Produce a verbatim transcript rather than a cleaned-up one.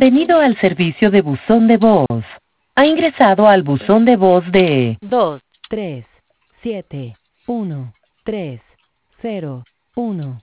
Bienvenido al servicio de buzón de voz. Ha ingresado al buzón de voz de dos, tres, siete, uno, tres, cero, uno.